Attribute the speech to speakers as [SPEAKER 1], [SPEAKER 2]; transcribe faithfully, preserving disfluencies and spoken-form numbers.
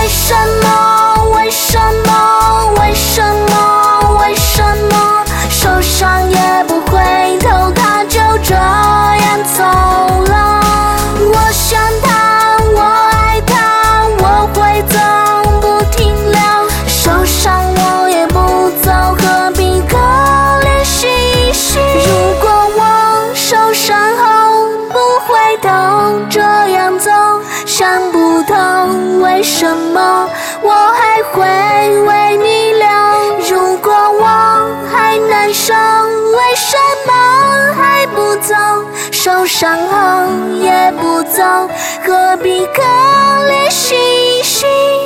[SPEAKER 1] 为什么？为什么？为什么？为什么？受伤也不回头，他就这样走了。我想他，我爱他，我会走不停留。受伤我也不走，何必可怜兮兮？如果我受伤后不回头，这样走，想不通为什么我还会为你留。如果我还难受，为什么还不走？受伤后也不走，何必可怜兮兮？